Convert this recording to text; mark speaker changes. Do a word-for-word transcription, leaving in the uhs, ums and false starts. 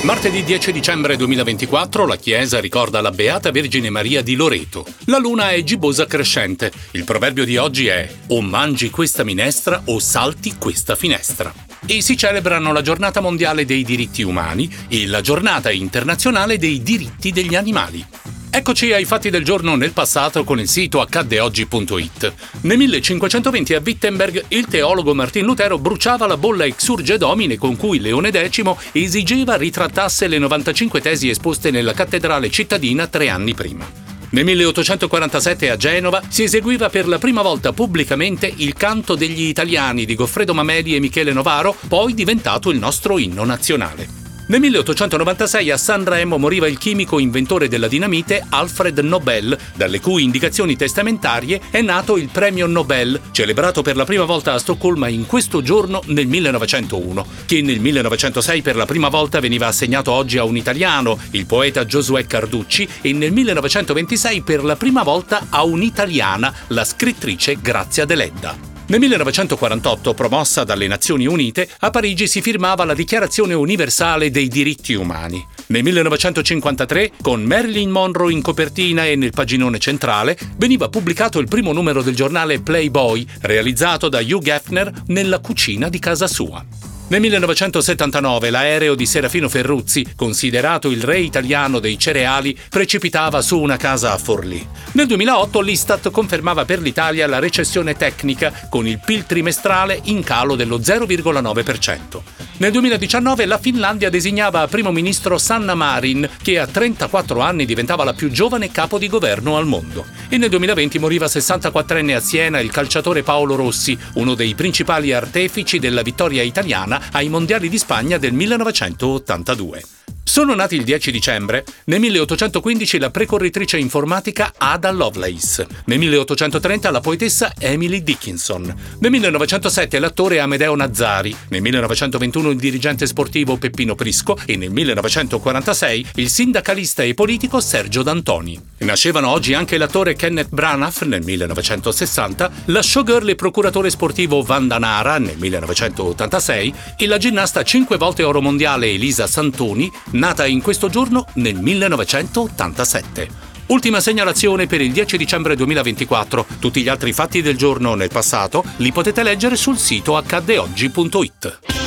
Speaker 1: Martedì dieci dicembre duemilaventiquattro la Chiesa ricorda la Beata Vergine Maria di Loreto. La luna è gibbosa crescente. Il proverbio di oggi è: o mangi questa minestra o salti questa finestra. E si celebrano la Giornata Mondiale dei Diritti Umani e la Giornata Internazionale dei Diritti degli Animali. Eccoci ai fatti del giorno nel passato con il sito accadde oggi punto it. Nel millecinquecentoventi a Wittenberg il teologo Martin Lutero bruciava la bolla Exsurge Domine con cui Leone X esigeva ritrattasse le novantacinque tesi esposte nella cattedrale cittadina tre anni prima. Nel milleottocentoquarantasette a Genova si eseguiva per la prima volta pubblicamente il Canto degli Italiani di Goffredo Mameli e Michele Novaro, poi diventato il nostro inno nazionale. Nel milleottocentonovantasei a San Remo moriva il chimico inventore della dinamite Alfred Nobel, dalle cui indicazioni testamentarie è nato il premio Nobel, celebrato per la prima volta a Stoccolma in questo giorno nel millenovecentouno, che nel millenovecentosei per la prima volta veniva assegnato oggi a un italiano, il poeta Giosuè Carducci, e nel millenovecentoventisei per la prima volta a un'italiana, la scrittrice Grazia Deledda. Nel millenovecentoquarantotto, promossa dalle Nazioni Unite, a Parigi si firmava la Dichiarazione Universale dei Diritti Umani. Nel millenovecentocinquantatré, con Marilyn Monroe in copertina e nel paginone centrale, veniva pubblicato il primo numero del giornale Playboy, realizzato da Hugh Hefner nella cucina di casa sua. Nel millenovecentosettantanove l'aereo di Serafino Ferruzzi, considerato il re italiano dei cereali, precipitava su una casa a Forlì. Nel duemilaotto l'Istat confermava per l'Italia la recessione tecnica, con il P I L trimestrale in calo dello zero virgola nove per cento. Nel duemiladiciannove la Finlandia designava primo ministro Sanna Marin, che a trentaquattro anni diventava la più giovane capo di governo al mondo. E nel duemilaventi moriva sessantaquattrenne a Siena il calciatore Paolo Rossi, uno dei principali artefici della vittoria italiana ai mondiali di Spagna del millenovecentottantadue. Sono nati il dieci dicembre, nel milleottocentoquindici la precorritrice informatica Ada Lovelace, nel milleottocentotrenta la poetessa Emily Dickinson, nel millenovecentosette l'attore Amedeo Nazzari, nel millenovecentoventuno il dirigente sportivo Peppino Prisco e nel millenovecentoquarantasei il sindacalista e politico Sergio D'Antoni. Nascevano oggi anche l'attore Kenneth Branagh nel millenovecentosessanta, la showgirl e procuratore sportivo Vanda Nara nel millenovecentottantasei e la ginnasta cinque volte oro mondiale Elisa Santoni, nata in questo giorno nel millenovecentottantasette. Ultima segnalazione per il dieci dicembre duemilaventiquattro. Tutti gli altri fatti del giorno nel passato li potete leggere sul sito accadde oggi punto it.